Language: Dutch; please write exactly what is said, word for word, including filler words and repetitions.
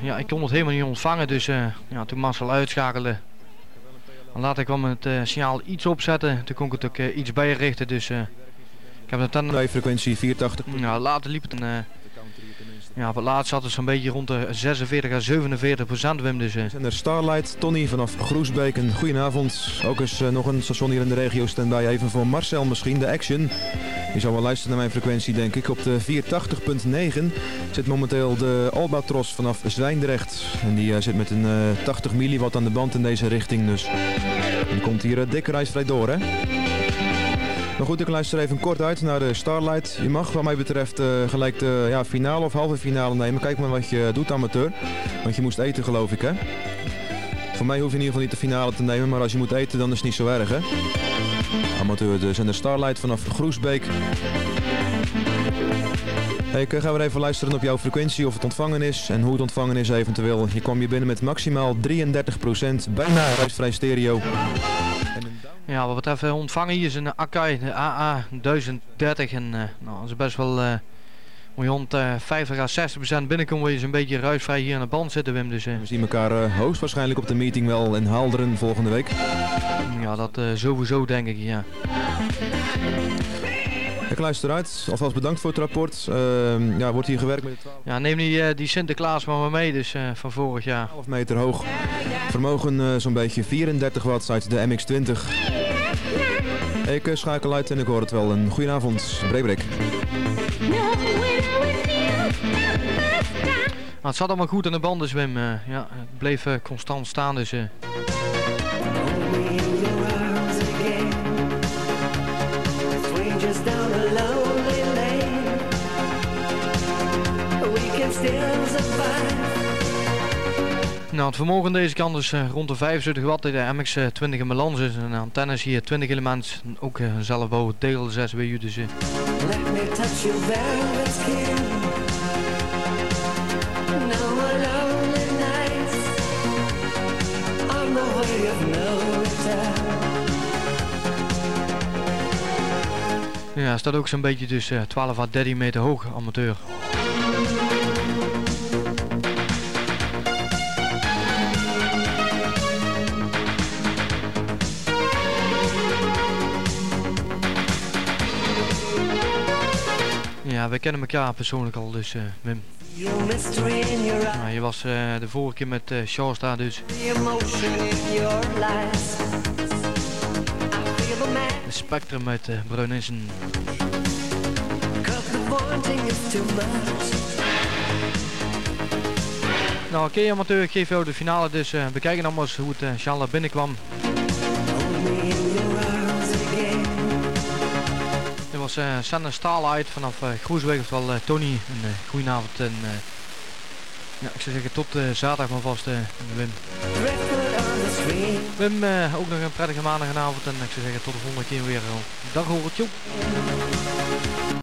ja, ik kon het helemaal niet ontvangen, dus uh, ja, toen Marcel uitschakelde. En later kwam het uh, signaal iets opzetten, toen kon ik het ook uh, iets bijrichten, dus uh, ik heb het dan... frequentie vierentachtig. Ja, later liep het en... Uh, ja, op het laatst zat het zo'n beetje rond de zesenveertig à zevenenveertig procent, Wim. Dus, uh. Zender Starlight, Tony vanaf Groesbeek. Een goedenavond. Ook eens uh, nog een station hier in de regio standby. Even voor Marcel misschien, de Action. Je zal wel luisteren naar mijn frequentie, denk ik. Op de vierentachtig komma negen zit momenteel de Albatros vanaf Zwijndrecht. En die uh, zit met een uh, tachtig milliwatt aan de band in deze richting. Dus die komt hier uh, dik reisvrij door, hè? Maar goed, ik luister even kort uit naar de Starlight. Je mag wat mij betreft uh, gelijk de ja, finale of halve finale nemen. Kijk maar wat je doet, amateur. Want je moest eten, geloof ik, hè? Voor mij hoef je in ieder geval niet de finale te nemen. Maar als je moet eten, dan is het niet zo erg, hè? Amateur dus. En de Starlight vanaf Groesbeek. Hey, ik ga weer even luisteren op jouw frequentie, of het ontvangen is en hoe het ontvangen is eventueel. Je kwam hier binnen met maximaal drieëndertig procent. Bijna reisvrij stereo. Ja, wat betreft ontvangen hier is een Akai, de A A duizend dertig en uh, nou, dat is best wel uh, rond uh, vijftig à zestig procent binnenkomen, wil je zo'n beetje ruisvrij hier aan de band zitten, Wim. Dus, uh, we zien elkaar uh, hoogstwaarschijnlijk op de meeting wel in Haalderen volgende week. Ja, dat uh, sowieso denk ik, ja. Ik luister uit, alvast bedankt voor het rapport. Uh, ja, wordt hier gewerkt met de twaalf... Ja, neem die, uh, die Sinterklaas maar, maar mee, dus uh, van vorig jaar. twaalf meter hoog. Vermogen uh, zo'n beetje vierendertig watt uit de M X twintig. Ik uh, schakel uit en ik hoor het wel. Een goedenavond, Breebrik. Maar het zat allemaal goed aan de band, dus Wim. Uh, ja, het bleef uh, constant staan, dus... Uh... Nou, het vermogen deze kant is uh, rond de vijfenzeventig watt, de M X twintig in balans is. En de antennes hier twintig elements, ook uh, zelfbouw, D L zes W U dus. Uh. Ja, staat ook zo'n beetje dus uh, twaalf à dertien meter hoog, amateur. Ja, wij kennen elkaar persoonlijk al, dus uh, Wim. Nou, je was uh, de vorige keer met uh, Charles daar, dus. De Spectrum uit uh, Bruinissen. Nou, oké, okay, amateur, ik geef jou de finale, dus uh, we kijken dan maar eens hoe het uh, Charles binnenkwam. Dit was uh, Sender Starlight vanaf uh, Groesbeek, oftewel uh, Tony. En, uh, goedenavond en uh, ja, ik zou zeggen tot uh, zaterdag maar vast, uh, Wim. Wim, uh, ook nog een prettige maandagavond en ik zou zeggen tot de volgende keer weer. Dag hoor, tjoe.